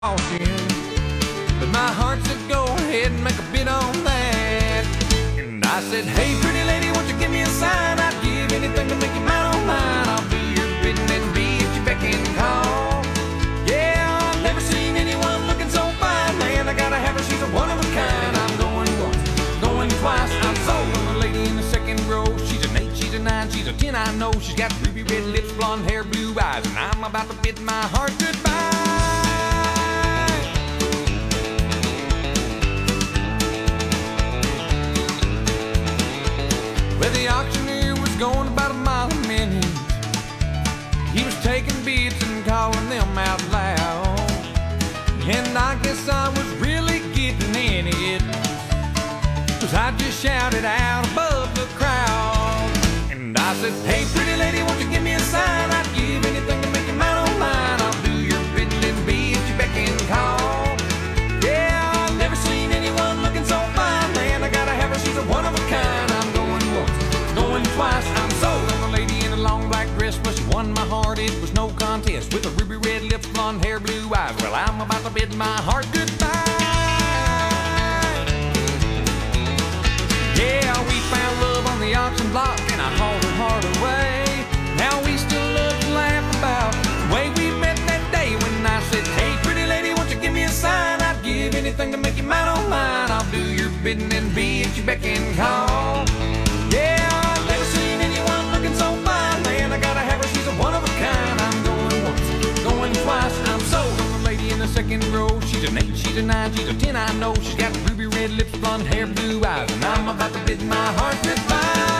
caution, but my heart said go ahead and make a bid on that. And I said, hey pretty lady, won't you give me a sign? I'd give anything to make you mine, oh mine. I'll do your bidding and be at your beck and call. Yeah, I've never seen anyone looking so fine, man. I gotta have her, she's a one of a kind. I'm going once, going twice, I'm sold on the lady in the second row. She's an 8, she's a 9, she's a 10, I know. She's got ruby red lips, blonde hair, blue eyes, and I'm about to bid my heart goodbye. Well, the auctioneer was going about a mile a minute. He was taking bids and calling them out loud. And I guess I was really getting in it, 'cause I just shouted out above the crowd. And I said, hey pretty lady, won't you give me a sign? I'd give anything to make you mine, oh mine. I'll do your bidding and be at your beck and call. Yeah, I've never seen anyone looking so fine, man. I gotta have her, she's a one of a kind. I'm going once, going twice, I'm sold on the lady in a long black dress. Well, she won my heart, it was no contest. With her ruby red lips, blonde hair, blue eyes. Well, I'm about to bid my heart goodbye. Yeah, we found love on the auction block, and I hauled her heart away. Now we still love to laugh about the way we met that day when I said, hey pretty lady, won't you give me a sign? I'd give anything to make you mine, oh mine. I'll do your bidding and be at your beck and call. Yeah, I've never seen anyone looking so fine, man. I gotta have her, she's a one of a kind. I'm going once, going twice, I'm sold on the lady in the second row. She's an 8, she's a 9, she's a 10, I know. She's got ruby red lips, blonde hair, blue eyes, and I'm about to bid my heart goodbye.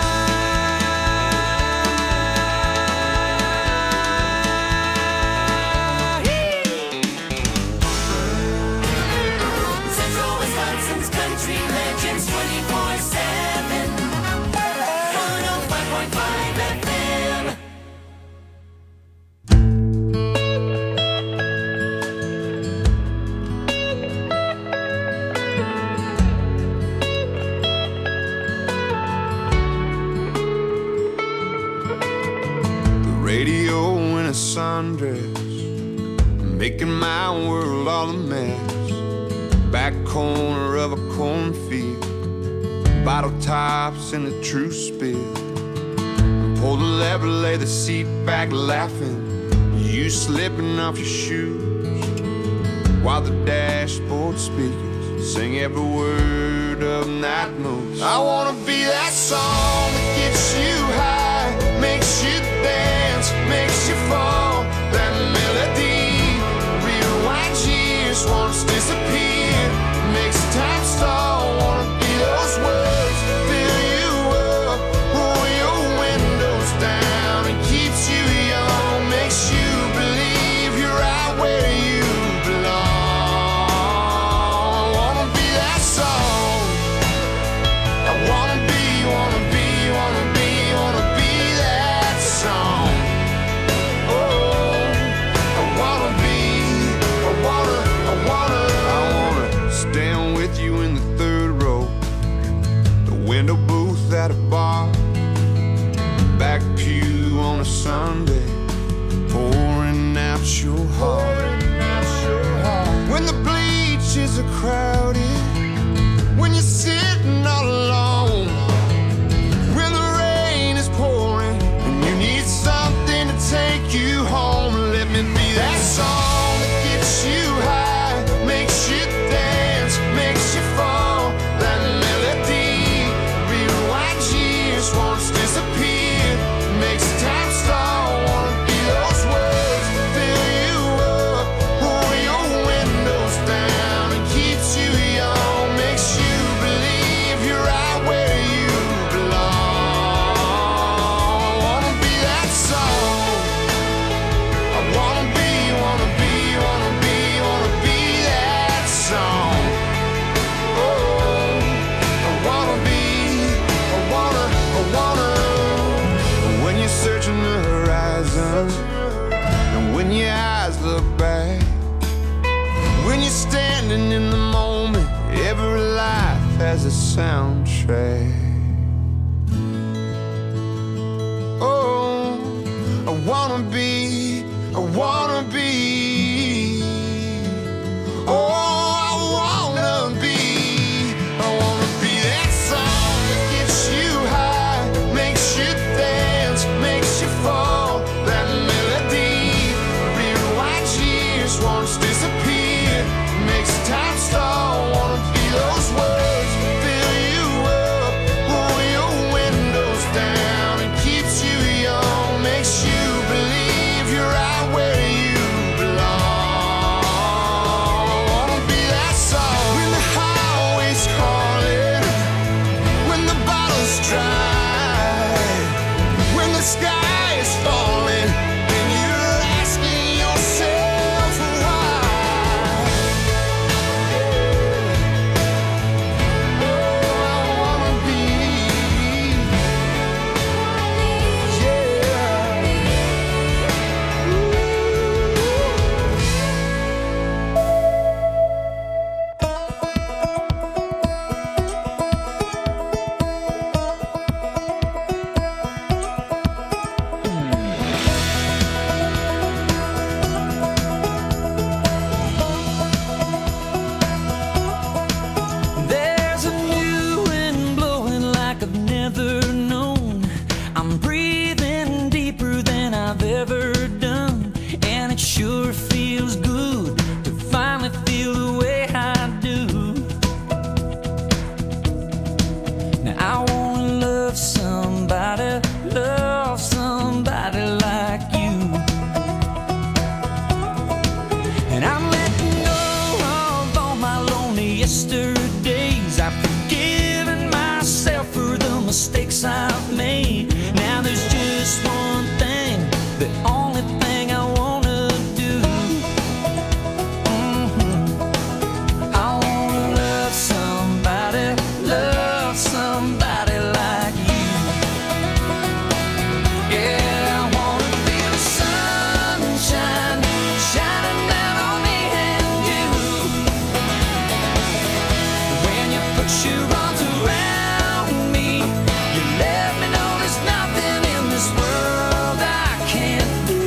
Central Wisconsin's country legends 24/7. 105.5 FM. Radio in a sundress, making my world all a mess. Back corner of a cornfield, bottle tops in a true spill. Pull the lever, lay the seat back laughing, you slipping off your shoes, while the dashboard speakers sing every word of night moves. I wanna be that song that gets you high, makes you dance, makes you fall. That melody rewinds years, wants to disappear, makes time stall. Wanna be those words, fill you up, roll your windows down, and keeps you young, makes you believe you're right where you belong. I wanna be that song. I wanna be that song. Oh, I wanna stand with you in the third row, the window booth at a bar, back pew on a Sunday, pouring out your heart. When the bleachers are crowded, when you're sitting all alone, when the rain is pouring and you need something to take you home. Let me be that song that gets you high, makes you dance, makes you fall. That melody rewinds years, wants to disappear, makes time stall. Wanna be those words, fill you up, roll your windows down, and keeps you young, makes you believe you're right where you belong. I wanna be that song. I wanna be that song. Oh, I wanna when you're searching the horizon, and when your eyes look back, when you're standing in the moment, every life has a soundtrack. Oh, I wanna be makes time stall. Wanna be those words, fill you up, pull your windows down, and keeps you young, makes you believe you're right where you belong. Wanna be that song when the highway's calling, when the bottle's dry, when the sky is falling, and you're asking yourself why. Oh, I wanna be, There's a new wind blowing like I've never known. I'm breathing deeper than I've ever done, and it sure feels good to finally feel the way I do. Now I wanna love somebody like you. And I'm letting go of all my lonely yesterdays. I've forgiven myself for the mistakes I've made. Now there's just one thing, the only thing I wanna do. I wanna love somebody like you. Yeah, I wanna feel the sunshine shining down on me and you. When you put your arms around me, you let me know there's nothing in this world I can't do.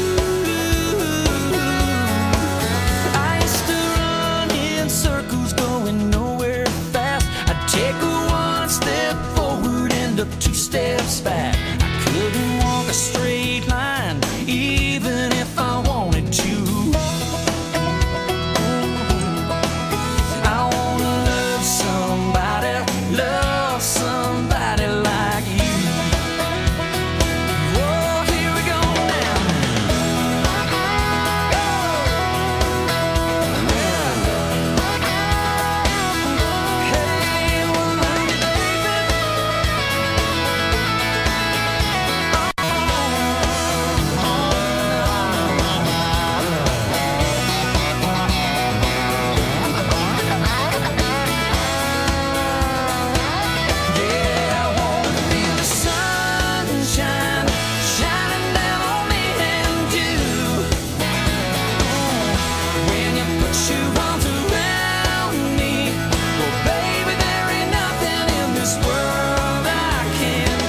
I used to run in circles going nowhere fast. I'd take one step forward and up two steps back. I couldn't walk a straight line even if I wanted to. I wanna love somebody like you. Oh, here we go now. Hey, well, baby. Yeah, I wanna feel the sunshine shining down on me and you. When you put your arms around me, well, baby, there ain't nothing in this world I can't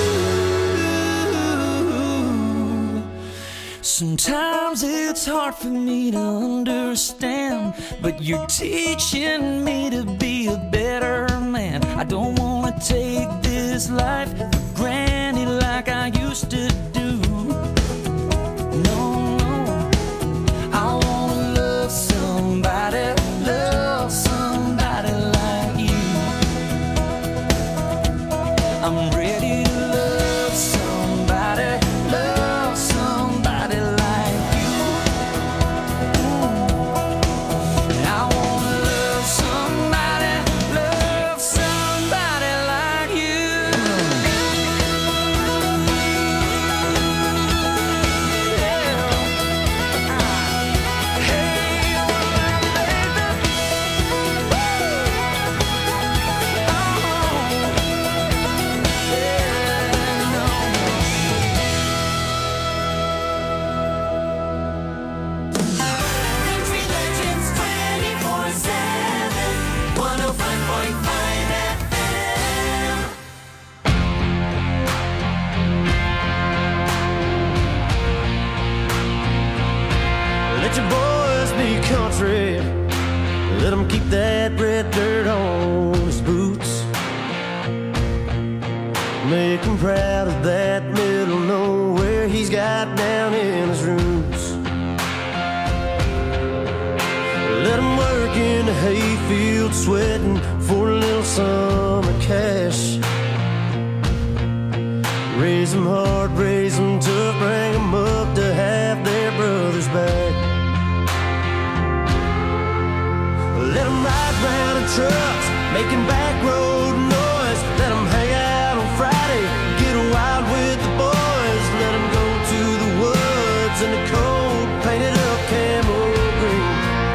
do. Sometimes it's hard for me to understand, but you're teaching me to be a better man. I don't wanna take this life for granted like I used to do. No, no, I wanna love somebody like you. I'm ready to love somebody like you. I wanna love somebody like you. country. Let him keep that red dirt on his boots. Make him proud of that middle nowhere he's got down in his roots. Let Let them work in the hayfield, sweating for a little summer cash. Raise them hard, raise them tough, bring them up to have their brothers back. Let them ride round in trucks, making back road noise. Let them hang out on Friday, get wild with the boys. Let them go to the woods in the cold, painted up camo green.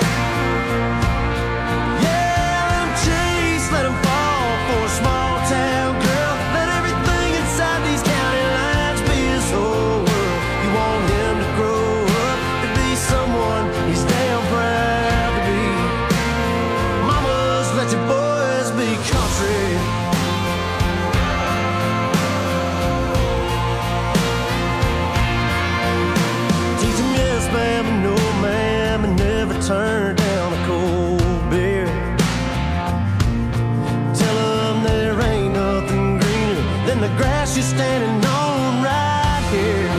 Yeah, let them chase, let them fall for a small town girl. Let everything inside these county lines be his whole world. You want him to grow up to be someone he's damn proud to be. Mamas, let your boys be country. Teach them yes, ma'am, and no, ma'am, and never turn down a cold beer. Tell them there ain't nothing greener than the grass you're standing on right here.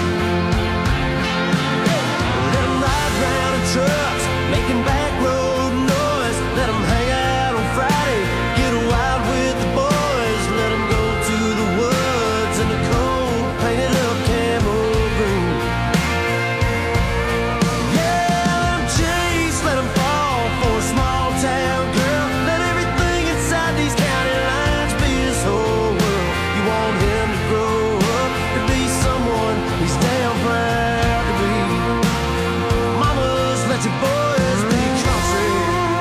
Let them ride round in trucks, making back road noise. Let them hang out on Friday, get wild with the boys. Let them go to the woods in the cold, painted up camo green. Yeah, let them chase, let them fall for a small town girl. Let everything inside these county lines be his whole world. You want him to grow up to be someone he's damn proud to be. Mamas, let your boys be country.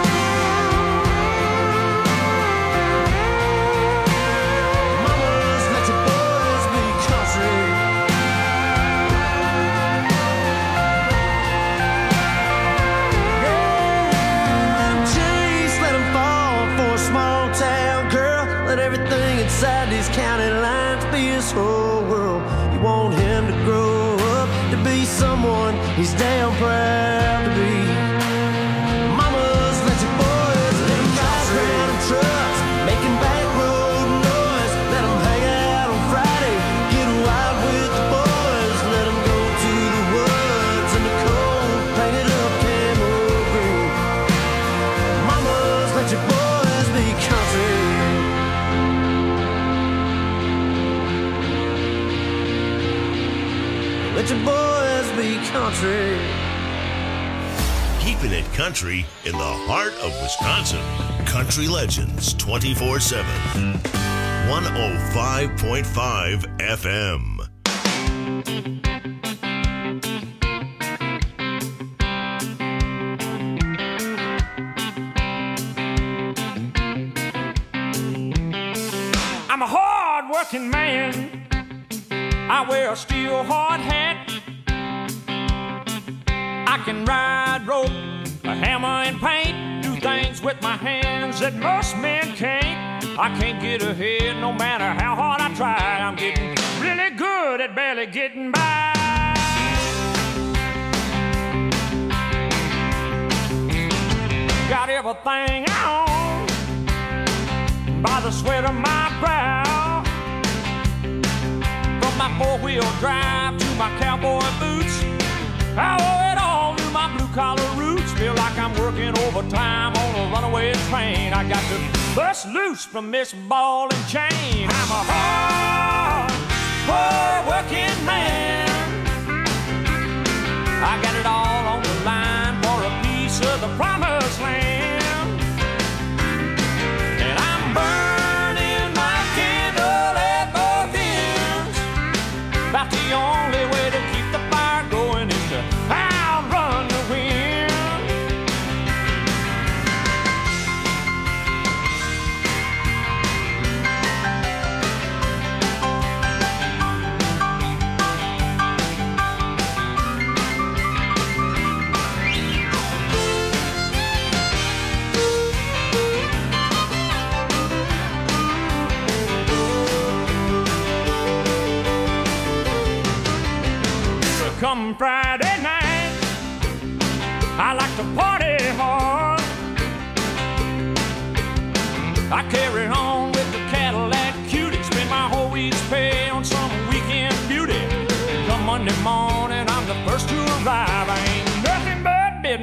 Mamas, let your boys be country. Yeah, chase, let them fall for a small town girl. Let everything inside these county lines be his whole world. You want him to grow up to be someone he's damn proud to be. Mamas, let your boys let them ride round in trucks, making back road noise. Let them hang out on Friday, get wild with the boys. Let them go to the woods in the cold, painted up camo green. Mamas, let your boys be country. Let your boys be country. Keeping it country in the heart of Wisconsin. Country Legends 24/7. 105.5 FM. I'm a hard-working man. I wear a steel hard hat. I can ride rope, a hammer and paint, do things with my hands that most men can't. I can't get ahead no matter how hard I try. I'm getting really good at barely getting by. Got everything I own by the sweat of my brow. From my four-wheel drive to my cowboy boots, I owe it all to my blue-collar roots. Feel like I'm working overtime on a runaway train. I got to bust loose from this ball and chain. I'm a hard-working man. I got it all on the line for a piece of the promised land. And I'm burning my candle at both ends. About the only way to keep the fire going is to outrun the wind.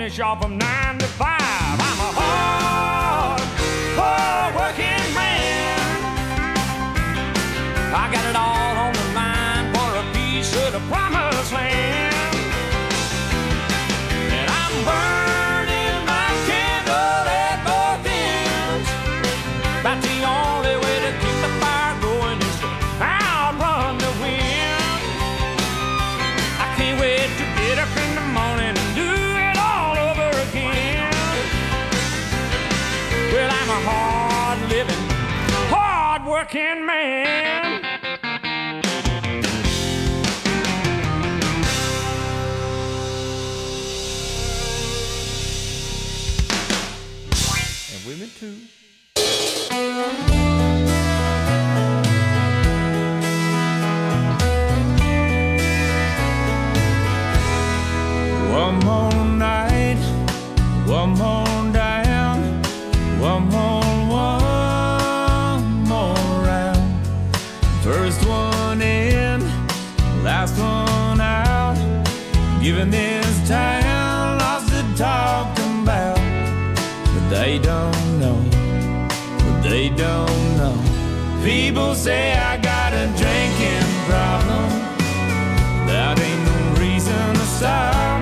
finish off from 9 to 5. I'm a hard working man. I got it all on the line for a piece of the promised land. And I'm burning my candle at both ends. About the only way to keep the fire going is to outrun the wind. I can't wait to get up in the morning and do it all over again. Well, I'm a hard-living, hard-working man. And women too. One more night, one more down, one more round. First one in, last one out. Giving this town lots to talk about. But they don't know, they don't know. People say I got a drinking problem. That ain't no reason to stop.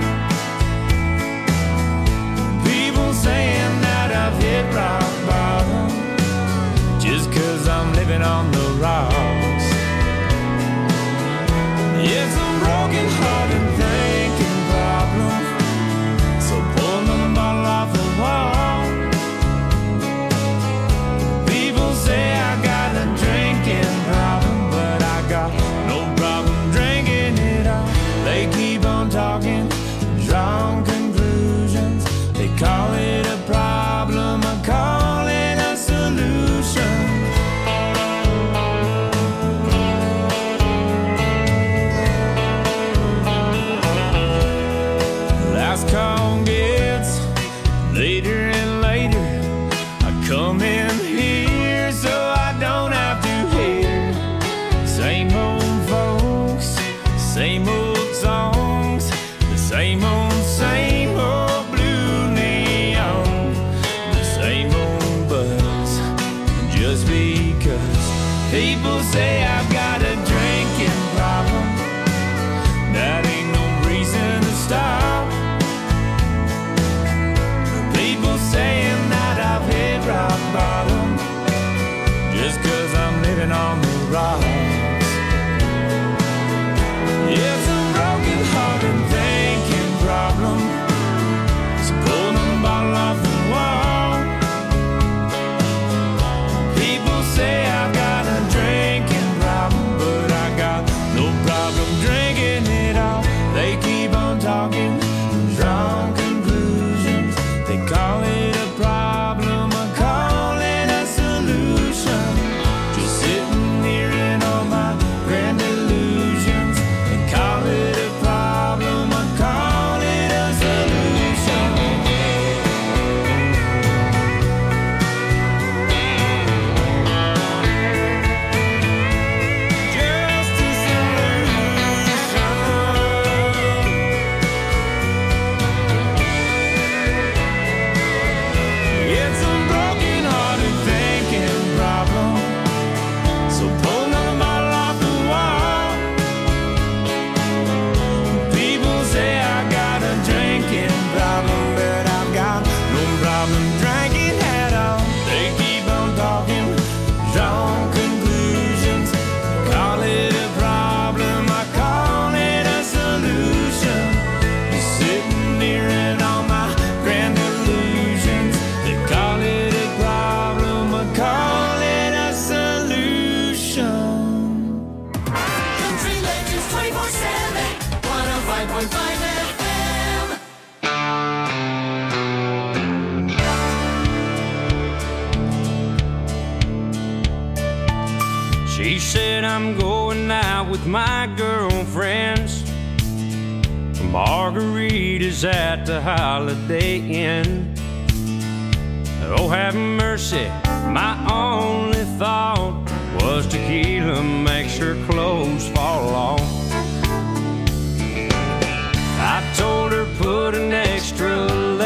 People saying that I've hit rock bottom just 'cause I'm living on the rocks. It's a broken hearted thinking problem. So pull another bottle off the wall. People say I got a drinking problem, but I got no problem drinking it all. They keep on talking, drawing conclusions. They call it a problem, I call it a solution. Last call gets later and later. I come in here so I don't have to hear same old folks, same old songs, the same old blue neon, the same old buzz. Just because people say I've got a drinking problem, that ain't no reason to stop. People saying that I've hit rock bottom just 'cause I'm living on the rocks. It's a broken hearted thinking problem. So pull the bottle off the wall. People say I've got a drinking problem, but I got no problem drinking it all. They keep on talking, drawing conclusions. They call it a problem, I call it a solution. Just sitting here in all my grand illusions. They call it a problem, I call it a solution. Just a solution. It's a broken hearted thinking problem. So pull another bottle off the wall. People say I got a drinking problem, but I've got no problem drinking at all. They keep on talking, drawing conclusions. Call it a problem, I call it a solution. You're sitting here in all my grand illusions. They call it a problem, I call it a solution. Country Legends 24/7, 105.5 FM. She said I'm going out with my girlfriends. Margaritas at the Holiday Inn. Oh, have mercy, my only thought was tequila makes her clothes fall off. I told her put an extra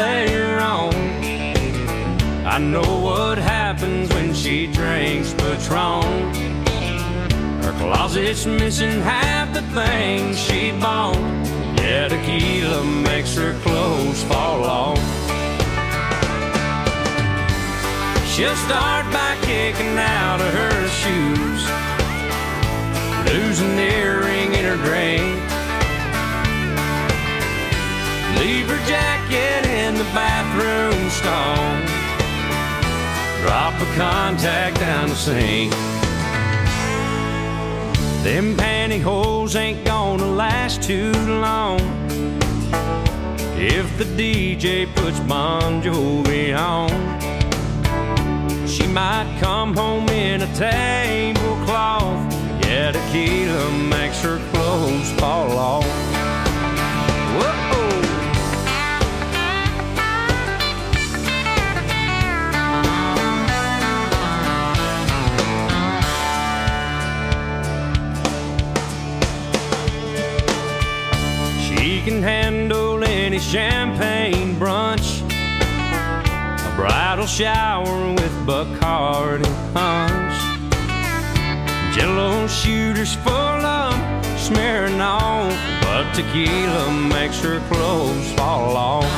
I know what happens when she drinks Patron. Her closet's missing half the things she bought. Yeah, tequila makes her clothes fall off. She'll start by kicking out of her shoes, lose an earring in her drink, leave her jacket in the bathroom stall, drop a contact down the sink. Them pantyhose ain't gonna last too long if the DJ puts Bon Jovi on. She might come home in a tablecloth. Yeah, tequila makes her clothes fall off. Whoa! She can handle any champagne brunch, a bridal shower with Bacardi punch, Jello shooters full of smearing off, but tequila makes her clothes fall off.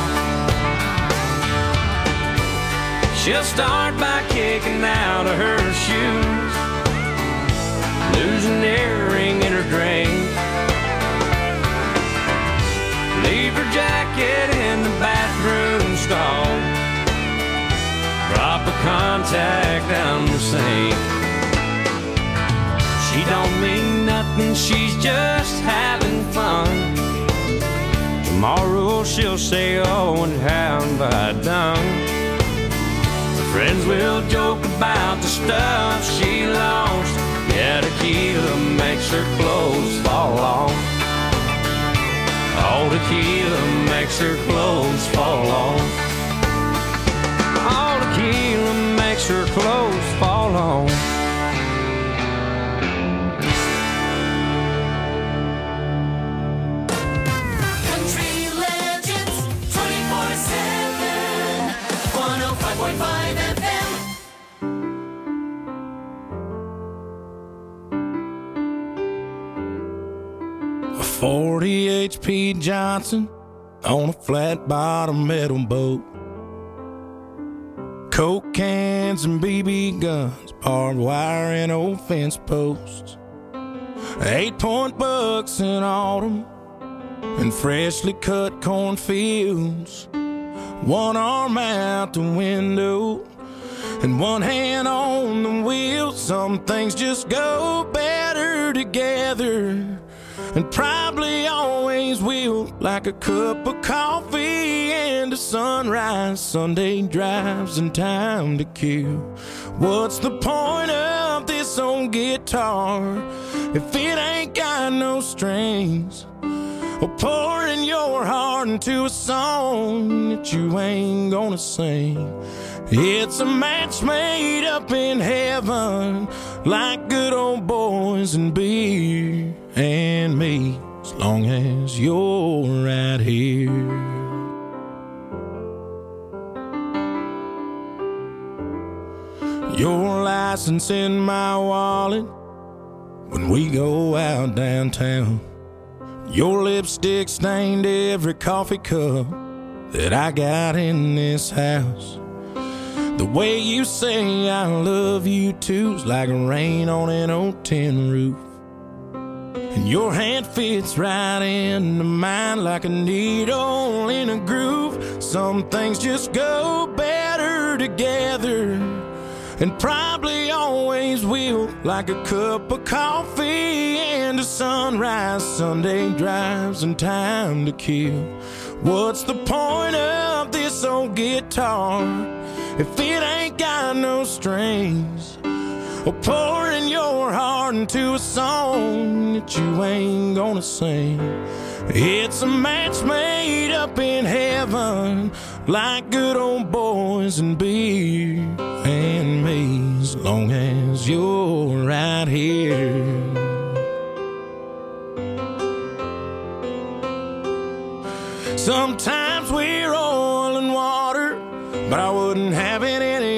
She'll start by kicking out of her shoes, lose an earring in her drink, leave her jacket in the bathroom stall, drop a contact down the sink. She don't mean nothing, she's just having fun. Tomorrow she'll say, oh, and how have I done? Her friends will joke about the stuff she lost. Yeah, tequila makes her clothes fall off. All tequila makes her clothes fall off. All tequila makes her clothes fall off. Country Legends 24/7 105.5 FM. 40 HP Johnson on a flat bottom metal boat. Coke cans and BB guns, barbed wire and old fence posts. 8-point bucks in autumn and freshly cut cornfields. One arm out the window and one hand on the wheel. Some things just go better together, and probably always will, like a cup of coffee and a sunrise, Sunday drives and time to kill. What's the point of this old guitar if it ain't got no strings? Or pouring your heart into a song that you ain't gonna sing. It's a match made up in heaven, like good old boys and beer and me, as long as you're right here. Your license in my wallet when we go out downtown. Your lipstick stained every coffee cup that I got in this house. The way you say I love you too's like rain on an old tin roof. And your hand fits right into mine like a needle in a groove. Some things just go better together, and probably always will, like a cup of coffee and a sunrise, Sunday drives and time to kill. What's the point of this old guitar if it ain't got no strings? Or pouring your heart into a song that you ain't gonna sing. It's a match made up in heaven, like good old boys and beer and me, as long as you're right here. Sometimes we're oil and water, but I wouldn't have it any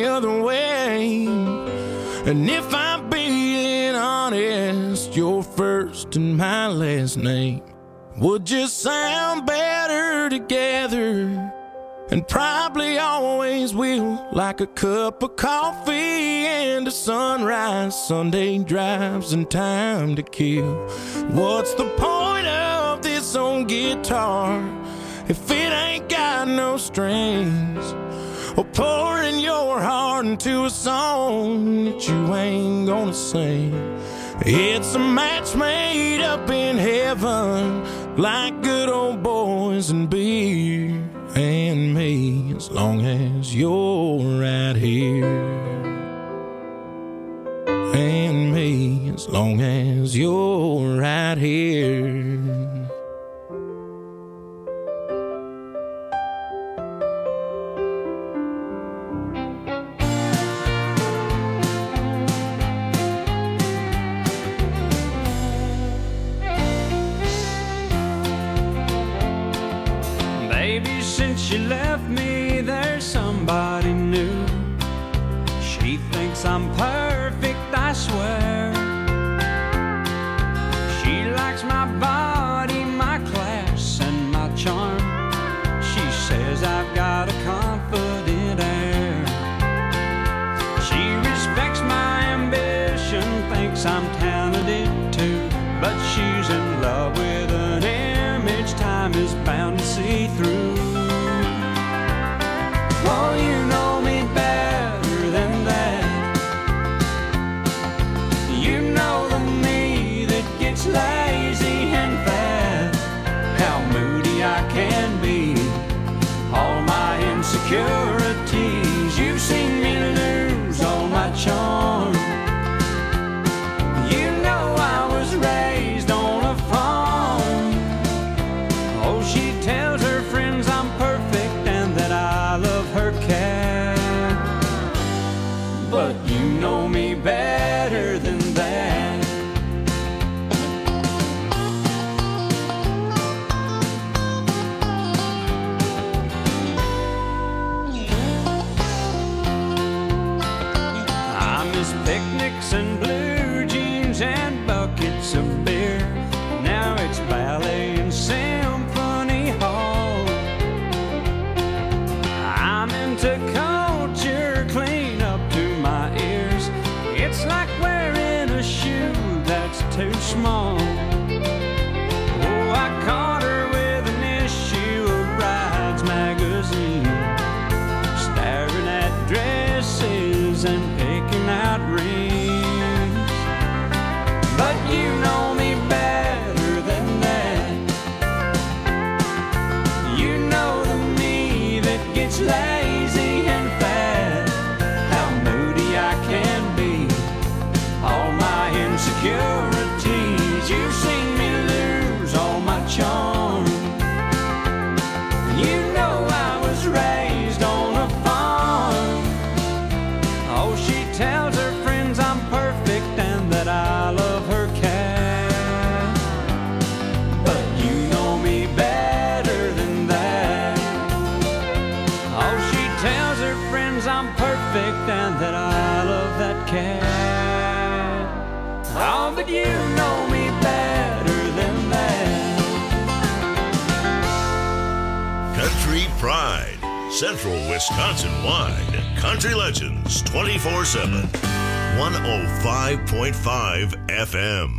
And if I'm being honest, your first and my last name would just sound better together, and probably always will, like a cup of coffee and a sunrise, Sunday drives and time to kill. What's the point of this old guitar if it ain't got no strings? Or pouring your heart into a song that you ain't gonna sing. It's a match made up in heaven, like good old boys and beer and me, as long as you're right here. And me, as long as you're right here. She left me, there's somebody new. She thinks I'm perfect, I swear. She likes my body, my class, and my charm. She says I've got a confident air. She respects my ambition, thinks I'm talented too. But she's in love with an image time is bound to see through. Oh, you know me better than that. You know the me that gets lazy and fat. How moody I can be, all my insecurities. You've seen me lose all my charm. You know I was raised on a farm. Oh, she tells her friends I'm perfect and that I love her cat. But you know me better than that. I miss picnics and blue jeans and buckets of beer. Now it's ballet and symphony hall. I'm into culture, clean up to my ears. It's like wearing a shoe that's too small. Oh, I caught her with an issue of Brides magazine, staring at dresses and picking out rings. But you know me better than that. You know the me that gets lazy and fat. How moody I can be, all my insecurities. You've seen me lose all my charm. You know I was raised on a farm. Oh, she tells her friends I'm perfect and that I love her cat. But you know me better than that. Oh, she tells her friends I'm perfect and that I love that cat. Oh, but you know me better than that. Country Pride, Central Wisconsin-wide. Country Legends 24/7. 105.5 FM.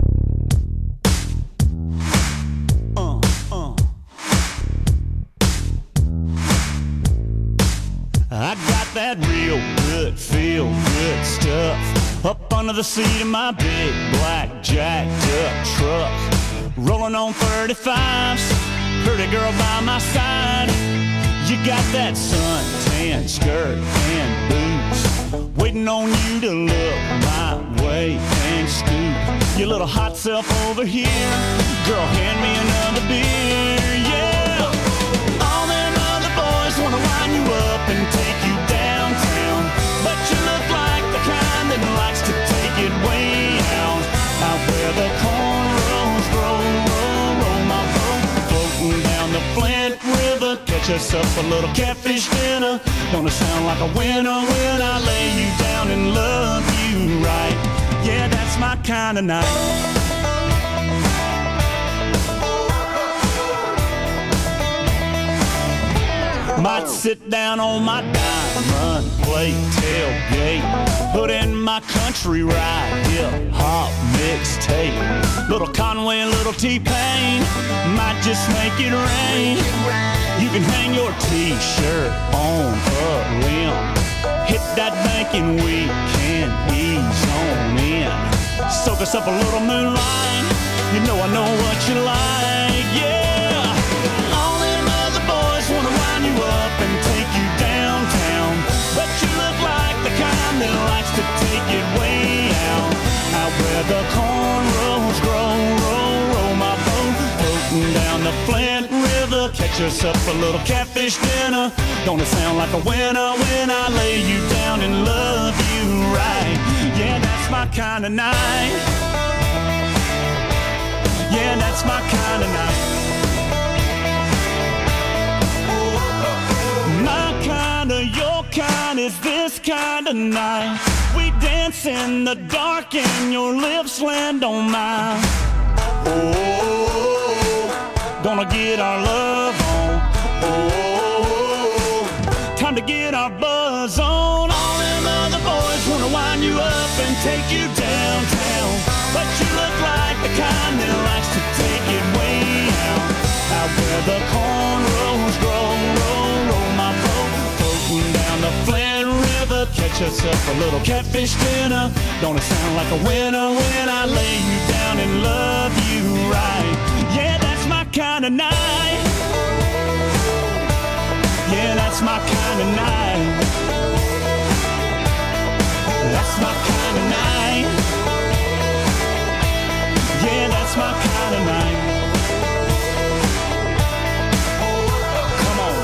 I got that real good, feel good stuff up under the seat of my big black jacked up truck. Rolling on 35s, pretty girl by my side. You got that suntan skirt and boots, waiting on you to look my way and scoot your little hot self over here. Girl, hand me another beer, yeah. All them other boys wanna line you up and take you downtown, but you look like the kind that likes to take it way out. Out where the cornrows roll, roll, roll my boat, floating down the Flint River. Catch us up a little catfish dinner. Gonna sound like a winner when I lay you down and love you right. Yeah, that's my kind of night. Might sit down on my diamond plate tailgate, put in my country ride, hip-hop mixtape. Little Conway and little T-Pain might just make it rain. You can hang your T-shirt on a limb, hit that banking weekend, ease on in. Soak us up a little moonlight, you know I know what you like, yeah. All them other boys wanna wind you up and take you downtown, but you look like the kind that likes to take it way out where the cornrows grow. Roll my boat, floating down the Flint River, catch us up a little catfish dinner. Don't it sound like a winner when I lay you down and love you right? Yeah, that's my kind of night. Yeah, that's my kind of night. My kind of, your kind is this kind of night. We dance in the dark and your lips land on mine. Oh, gonna get our love on. Oh, time to get our buzz on. All them other boys wanna wind you up and take you downtown, but you look like the kind that likes to take it way out where the cornrows grow. Roll my boat, floating down the Flint River, catch us up a little catfish dinner. Don't it sound like a winner when I lay you down and love you right? Yeah, that's my kind of night. Yeah, that's my kind of night. That's my kind of night. Yeah, that's my kind of night. Come on.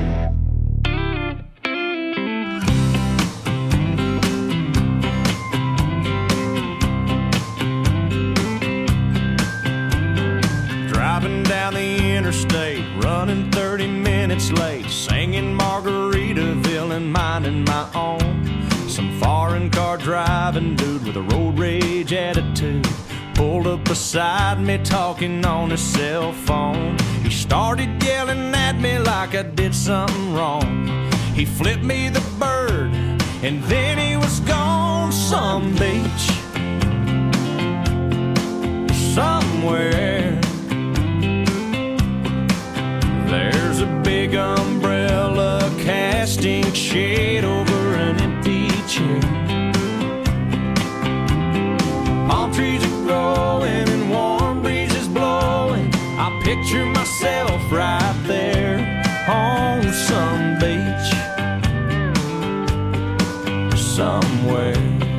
Driving down the interstate, running 30 minutes late, singing Margaritaville and minding my own. Some foreign car driving dude with a road rage attitude pulled up beside me talking on his cell phone. He started yelling at me like I did something wrong. He flipped me the bird and then he was gone. Some beach somewhere, there's a big umbrella casting shade over an empty chair. Palm trees are growing and warm breezes blowing. I picture myself right there on some beach somewhere.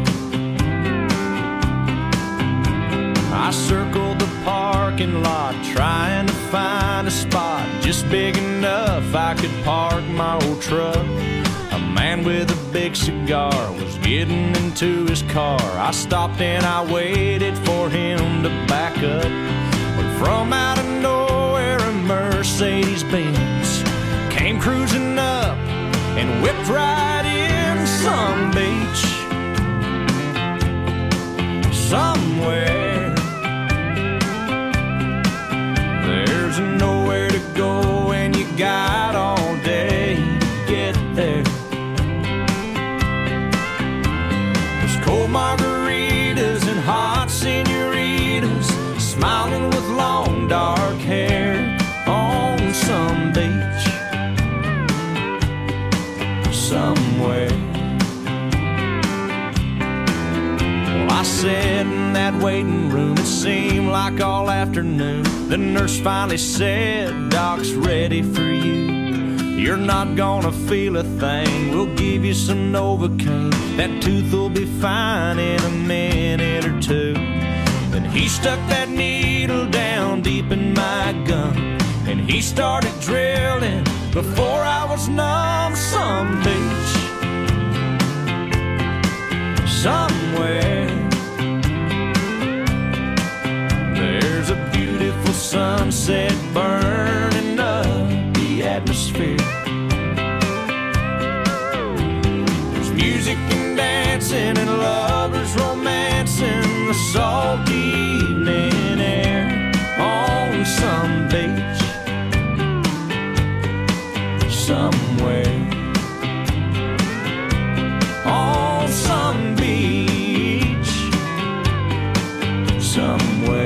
I circled the parking lot trying to find a spot just big enough I could park my old truck. A man with a big cigar was getting into his car. I stopped and I waited for him to back up. But from out of nowhere a Mercedes-Benz came cruising up and whipped right in. Some beach somewhere, there's nowhere to go and you got all day to get there. There's cold margaritas and hot senoritas smiling with long dark hair on some beach somewhere. Well, I sat in that waiting room, it seemed like all afternoon. The nurse finally said, "Doc's ready for you. You're not gonna feel a thing. We'll give you some Novocaine. That tooth will be fine in a minute or two." Then he stuck that needle down deep in my gum and he started drilling before I was numb. Some beach somewhere, there's a beautiful sunset burning up the atmosphere. There's music and dancing and lovers romancing the salty evening air on some beach somewhere. On some beach somewhere.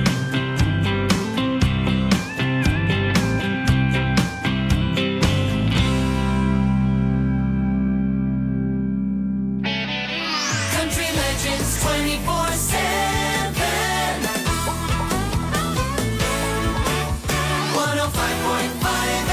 Country Legends 24/7. 105.5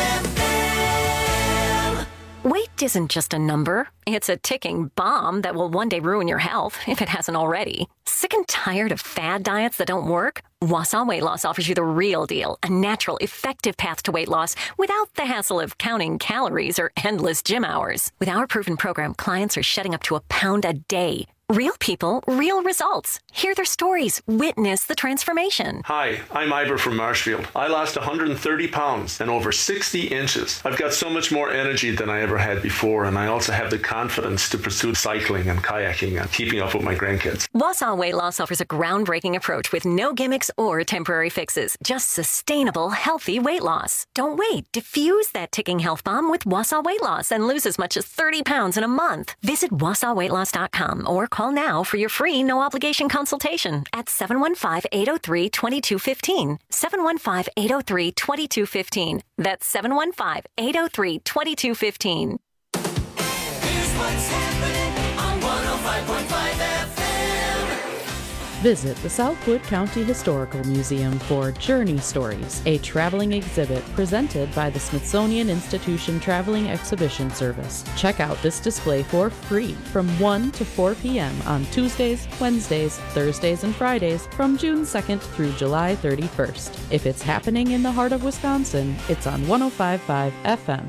FM. Weight isn't just a number. It's a ticking bomb that will one day ruin your health, if it hasn't already. Sick and tired of fad diets that don't work? Wausau Weight Loss offers you the real deal, a natural, effective path to weight loss without the hassle of counting calories or endless gym hours. With our proven program, clients are shedding up to 1 pound a day. Real people, real results. Hear their stories. Witness the transformation. Hi, I'm Ivor from Marshfield. I lost 130 pounds and over 60 inches. I've got so much more energy than I ever had before, and I also have the confidence to pursue cycling and kayaking and keeping up with my grandkids. Wausau Weight Loss offers a groundbreaking approach with no gimmicks or temporary fixes, just sustainable, healthy weight loss. Don't wait. Diffuse that ticking health bomb with Wausau Weight Loss and lose as much as 30 pounds in a month. Visit WausauWeightLoss.com or call now for your free no-obligation consultation at 715-803-2215. 715-803-2215. That's 715-803-2215. Here's what's happening on 105.5 FM. Visit the Southwood County Historical Museum for Journey Stories, a traveling exhibit presented by the Smithsonian Institution Traveling Exhibition Service. Check out this display for free from 1 to 4 p.m. on Tuesdays, Wednesdays, Thursdays, and Fridays from June 2nd through July 31st. If it's happening in the heart of Wisconsin, it's on 105.5 FM.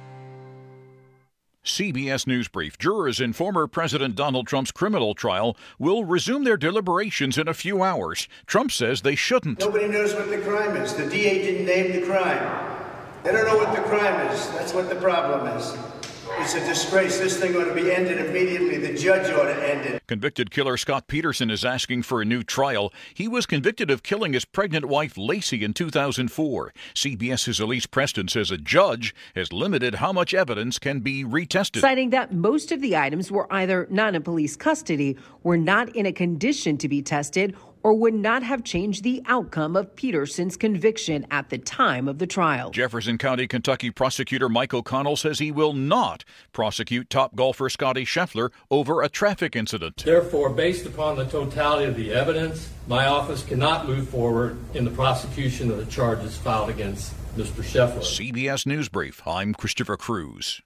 CBS News Brief. Jurors in former President Donald Trump's criminal trial will resume their deliberations in a few hours. Trump says they shouldn't. Nobody knows what the crime is. The DA didn't name the crime. They don't know what the crime is. That's what the problem is. It's a disgrace. This thing ought to be ended immediately. The judge ought to end it. Convicted killer Scott Peterson is asking for a new trial. He was convicted of killing his pregnant wife Lacey in 2004. CBS's Elise Preston says a judge has limited how much evidence can be retested. Citing that most of the items were either not in police custody, were not in a condition to be tested, or would not have changed the outcome of Peterson's conviction at the time of the trial. Jefferson County, Kentucky prosecutor Mike O'Connell says he will not prosecute top golfer Scotty Scheffler over a traffic incident. Therefore, based upon the totality of the evidence, my office cannot move forward in the prosecution of the charges filed against Mr. Scheffler. CBS News Brief. I'm Christopher Cruz.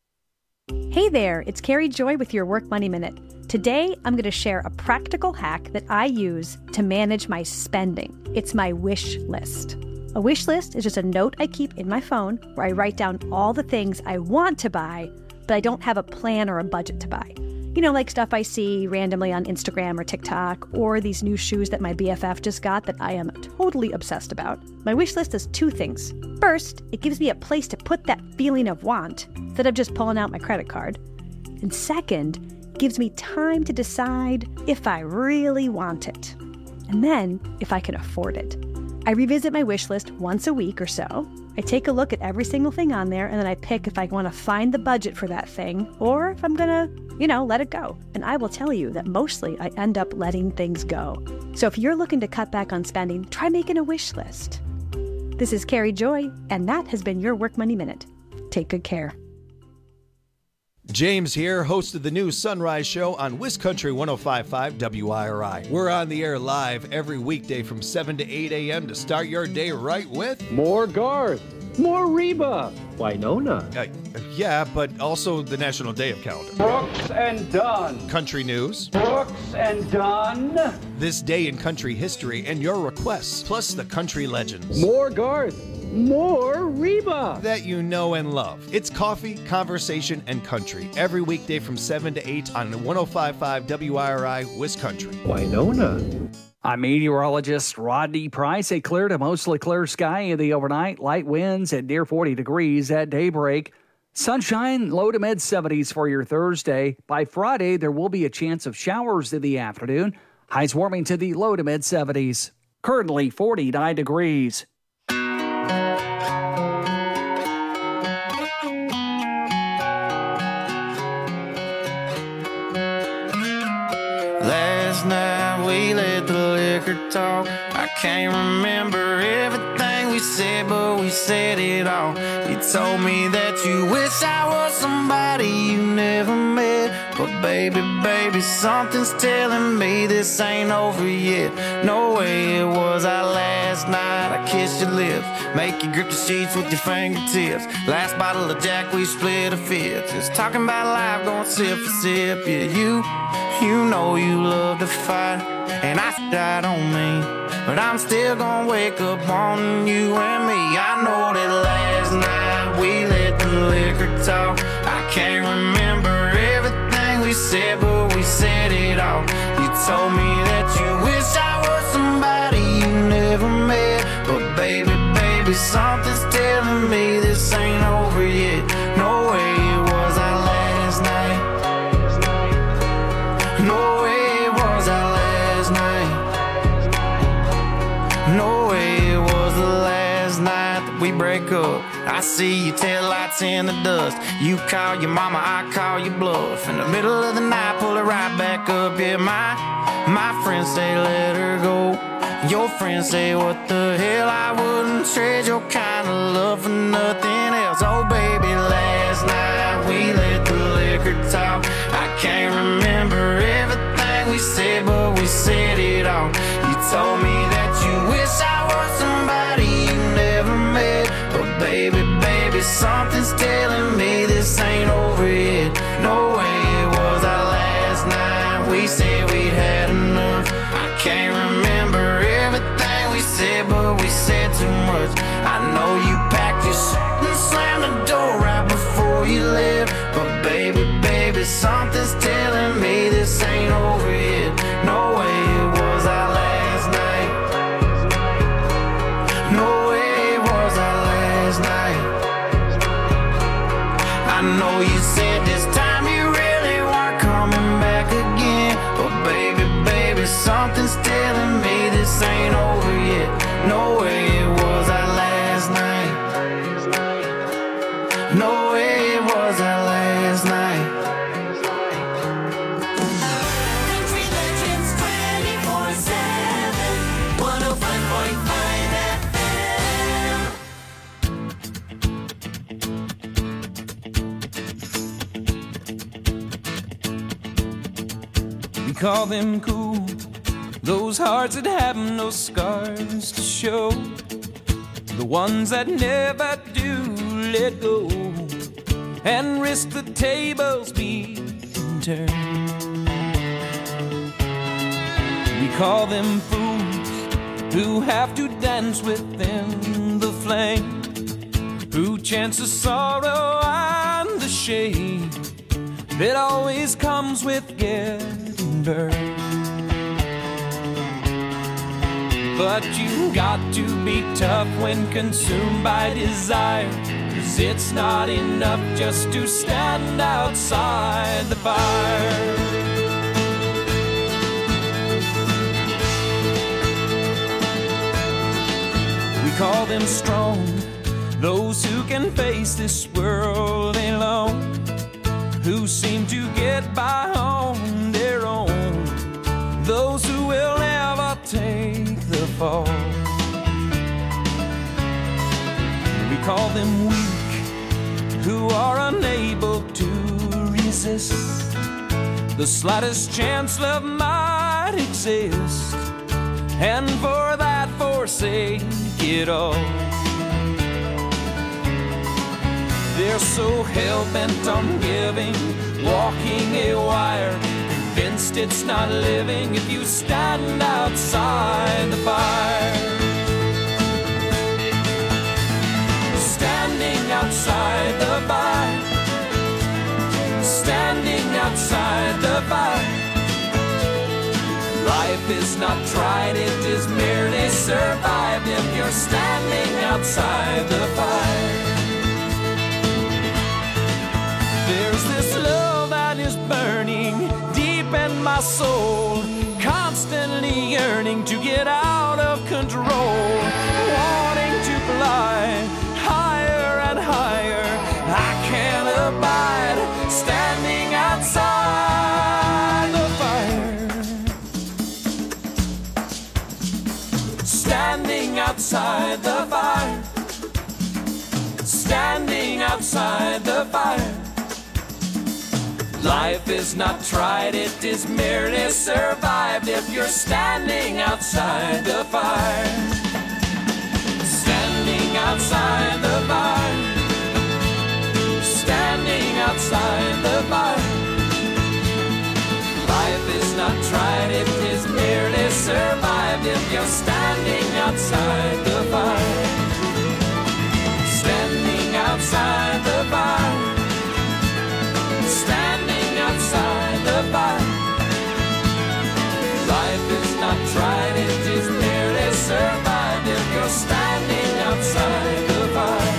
Hey there, it's Carrie Joy with your Work Money Minute. Today, I'm going to share a practical hack that I use to manage my spending. It's my wish list. A wish list is just a note I keep in my phone where I write down all the things I want to buy, but I don't have a plan or a budget to buy. You know, like stuff I see randomly on Instagram or TikTok, or these new shoes that my BFF just got that I am totally obsessed about. My wish list does two things. First, it gives me a place to put that feeling of want instead of just pulling out my credit card. And second, gives me time to decide if I really want it. And then, if I can afford it. I revisit my wish list once a week or so. I take a look at every single thing on there, and then I pick if I want to find the budget for that thing, or if I'm gonna, let it go. And I will tell you that mostly I end up letting things go. So if you're looking to cut back on spending, try making a wish list. This is Carrie Joy, and that has been your Work Money Minute. Take good care. James here, host of the new Sunrise Show on WisCountry 105.5 WIRI. We're on the air live every weekday from 7 to 8 a.m. to start your day right with... More Garth, more Reba, Winona. Yeah, but also the National Day of Calendar. Brooks and Dunn. Country news. Brooks and Dunn. This day in country history and your requests, plus the country legends. More Garth. More Reba that you know and love. It's coffee, conversation, and country every weekday from 7 to 8 on 105.5 WIRI WisCountry. Winona. I'm meteorologist Rodney Price. A clear to mostly clear sky in the overnight. Light winds at near 40 degrees at daybreak. Sunshine, low to mid 70s for your Thursday. By Friday, there will be a chance of showers in the afternoon. Highs warming to the low to mid 70s. Currently 49 degrees. Last night we let the liquor talk. I can't remember everything we said, but we said it all. You told me that you wish I was somebody you never met. But baby, something's telling me this ain't over yet. No way it was our last night. I kissed your lips, make you grip the sheets with your fingertips. Last bottle of Jack, we split a fifth. Just talking about life, going sip for sip. Yeah, you know you love to fight, and I don't mean, but I'm still gonna wake up on you and me. I know that last night we let the liquor talk. I can't remember everything we said, but we said it all. You told me that you wish I was somebody you never met. But baby, something's telling me this ain't over yet. No way it was our last night. No way it was our last night. No way it was the last night that we break up. I see your taillights in the dust. You call your mama, I call your bluff. In the middle of the night, pull it right back up. Yeah, my friends say let her go. Your friends say what the hell, I wouldn't trade your kind of love for nothing else. Oh baby, last night we let the liquor talk. I can't remember everything we said, but we said it all. You told me that you wish I was somebody you never met. But baby, something's telling me this ain't over yet. No way it was our last night. We said we'd had enough. I can't remember everything we said, but we said too much. I know you packed your shit and slammed the door right before you left. But baby, something's telling me this ain't over yet. No way it was our last night. No way it was our last night. I know you said this time you really weren't coming back again. But baby, something's telling me this ain't over yet. No way it was our last night. No way it was our last night. Country Legends 24/7, 105.5 FM. We call them cool, those hearts that have no scars to show, the ones that never do let go and risk the tables being turned. We call them fools who have to dance within the flame, who chance the sorrow and the shame that always comes with getting burned. But you got to be tough when consumed by desire, 'cause it's not enough just to stand outside the fire. We call them strong, those who can face this world alone, who seem to get by on their own, those who will never take the fall. We call them weak, who are unable to resist the slightest chance love might exist, and for that forsake it all. They're so hell-bent on giving, walking a wire, convinced it's not living if you stand outside the fire. Standing outside the fire, standing outside the fire. Life is not tried, it is merely survived if you're standing outside the fire. There's this love that is burning deep in my soul, constant constantly yearning to get out of control, wanting to fly higher and higher. I can't abide standing outside the fire. Standing outside the fire. Standing outside the fire. Life is not tried, it is merely survived if you're standing outside the fire. Standing outside the fire. Standing outside the fire. Life is not tried, it is merely survived if you're standing outside the fire. Standing outside the fire. Standing outside the fire. Life is not tried, it is merely survived if you're standing outside the fire.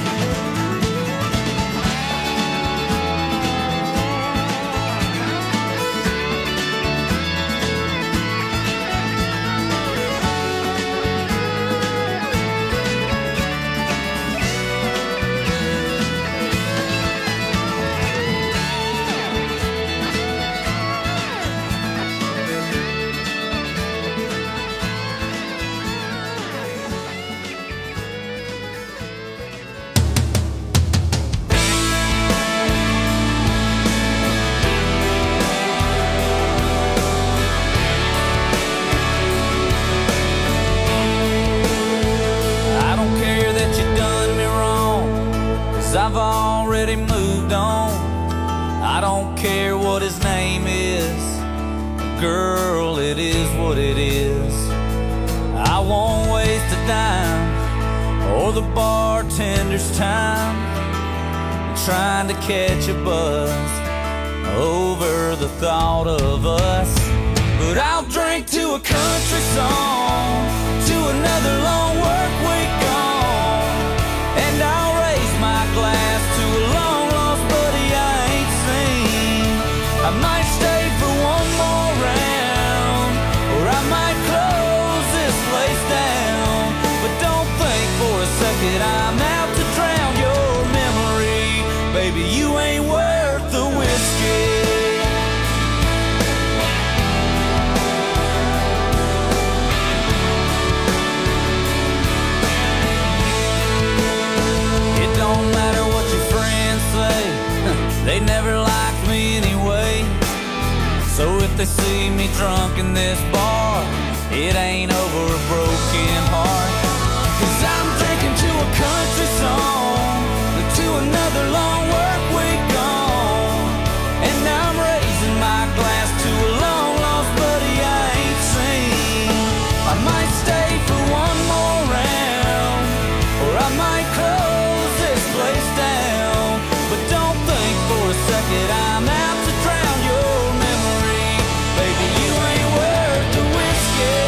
I've already moved on. I don't care what his name is. Girl, it is what it is. I won't waste a dime or the bartender's time trying to catch a buzz over the thought of us. But I'll drink to a country song, to another long work week gone, and I'll raise my glass to a long lost buddy I ain't seen. I might stay for one more round, or I might close this place down. But don't think for a second I'm out to drown your memory. Baby, you ain't worth the whiskey. They never liked me anyway. So if they see me drunk in this bar, it ain't over a broken heart. 'Cause I'm drinking to a country song, to another long work week gone, and I'm raising my glass to a long lost buddy I ain't seen. I might stay for one more round, or I might close this place down. But don't think for a second I'm out to drown your memory. Baby, you ain't worth the whiskey.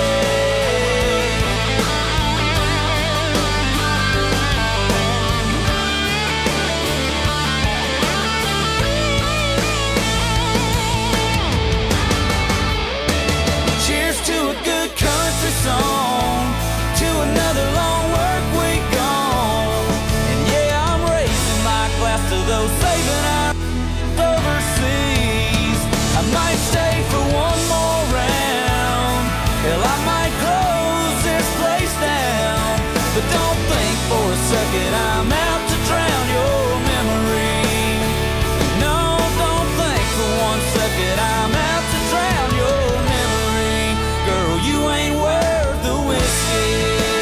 Cheers to a good country song, to another long work week gone. And yeah, I'm raising my glass to those saving our overseas. I might stay for one more round. Hell, I might close this place down. But don't think for a second I'm out to drown your memory. No, don't think for one second I'm out to drown your memory. Girl, you ain't worth the whiskey.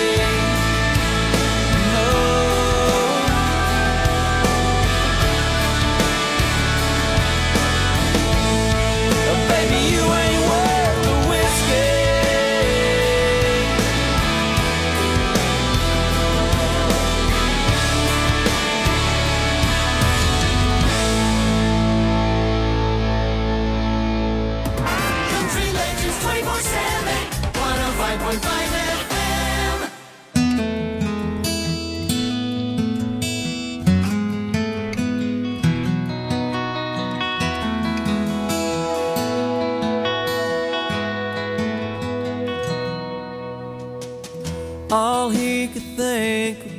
Country Legends 24/7, 105.5 FM.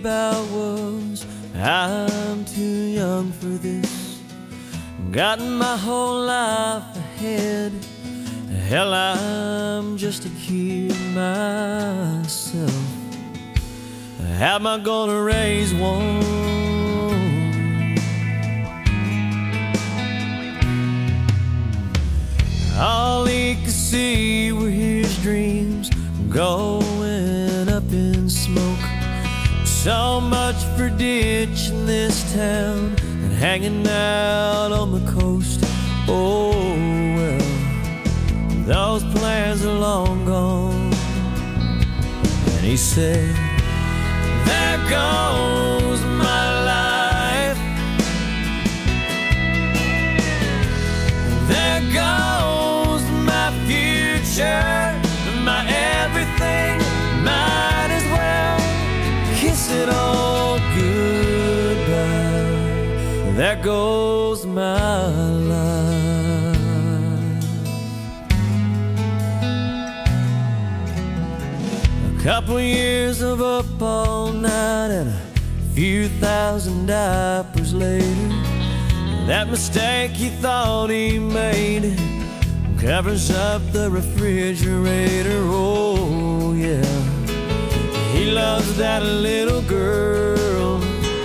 about was I'm too young for this. Got my whole life ahead. Hell, I'm just a kid myself. How am I gonna raise one? All he could see were his dreams going up in smoke. So much for ditching this town and hanging out on the coast. Oh well, those plans are long gone. And he said, there goes my life. There goes my future, my everything. Might as well kiss it all goodbye. There goes my life. A couple years of up all night and a few thousand diapers later, that mistake he thought he made covers up the refrigerator. Oh yeah, he loves that little girl.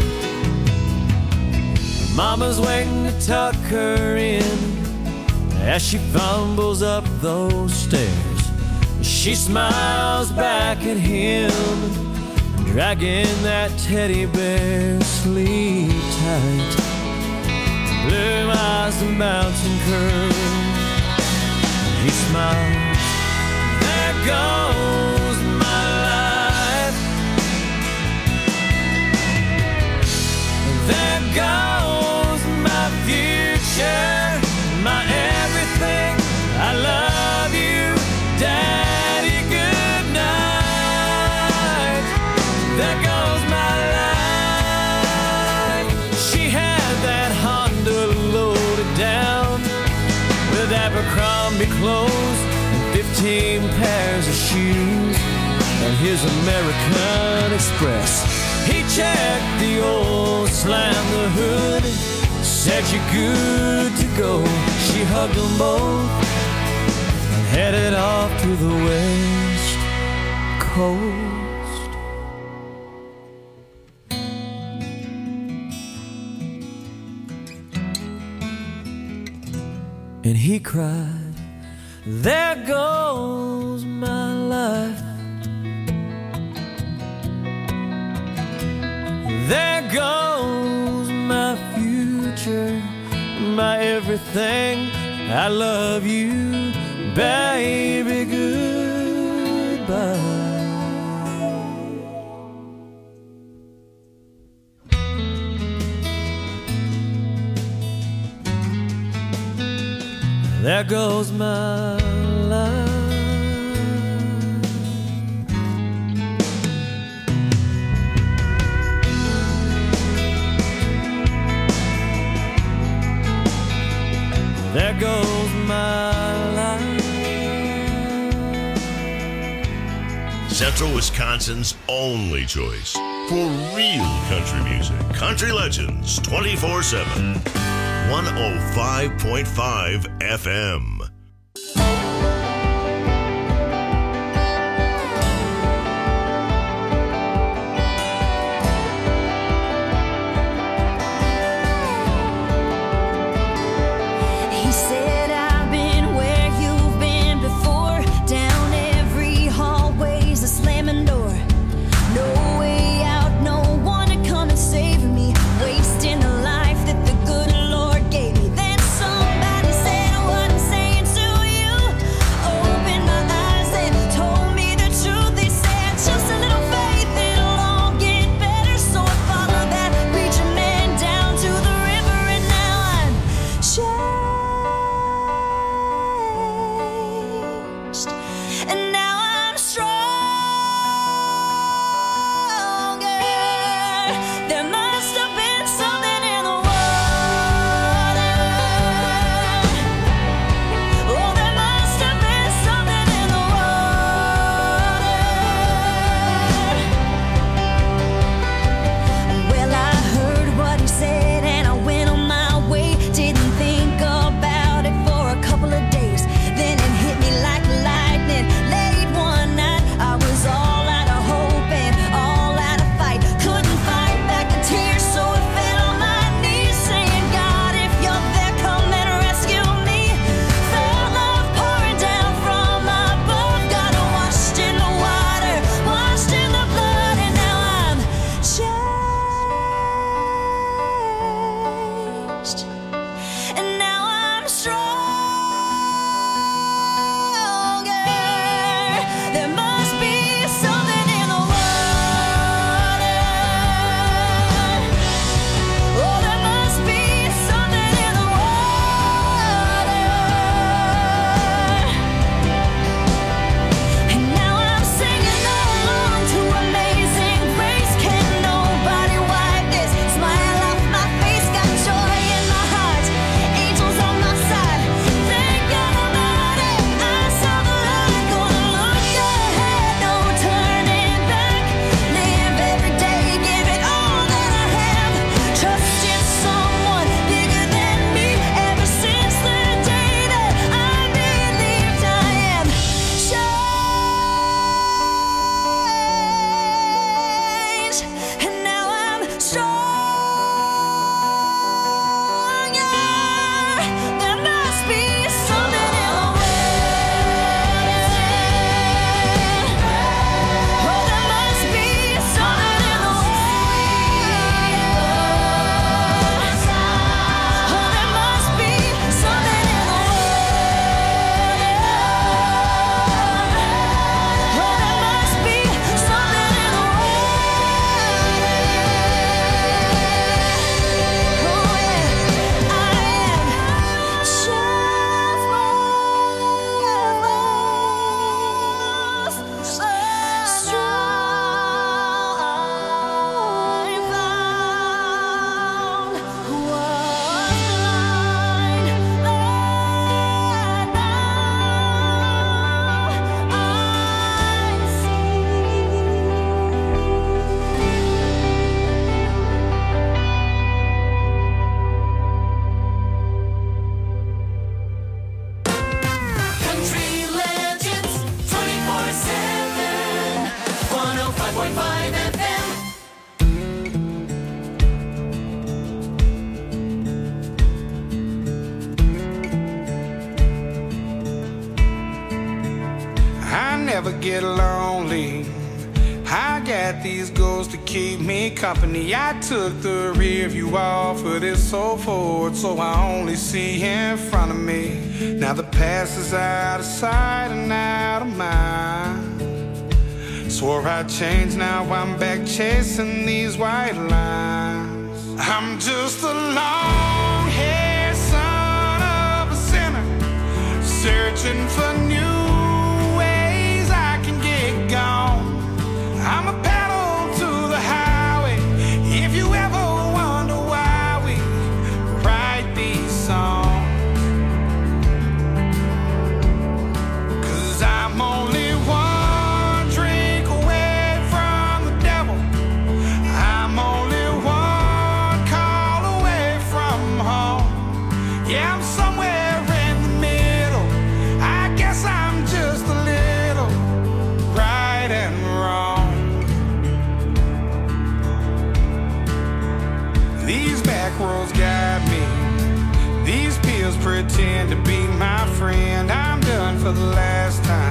Mama's waiting to tuck her in as she fumbles up those stairs. She smiles back at him, dragging that teddy bear. Sleep tight, blue eyes and bouncing curls. He smiles, there goes my life. There goes my future, my everything. I love you, Daddy, good night. There goes my life. She had that Honda loaded down with Abercrombie clothes and 15 pairs of shoes and his American Express. He checked the oil, slammed the hood, said you're good to go. She hugged them both and headed off to the West Coast. And he cried, there goes my life. There goes my future, my everything. I love you, baby, goodbye. There goes my life. There goes my life. Central Wisconsin's only choice for real country music. Country Legends 24/7. 105.5 FM. He said, I've been where you've been before. Down every hallway's a slamming door. No way out, no one to come and save me. Wasting a life that the good Lord gave me. Then somebody said I wasn't saying ever get lonely, I got these goals to keep me company. I took the rear view off of this old Ford, so I only see in front of me. Now the past is out of sight and out of mind. Swore I'd change, now I'm back chasing these white lines. I'm just a long-haired son of a sinner, searching for new ways I can get gone. I'm a pedal to the highway. If you ever wonder why we write these songs, 'cause I'm only one drink away from the devil. I'm only one call away from home. Yeah, I'm somewhere in the middle. I guess I'm just a little right and wrong. These back roads got me. These pills pretend to be my friend. I'm done for the last time.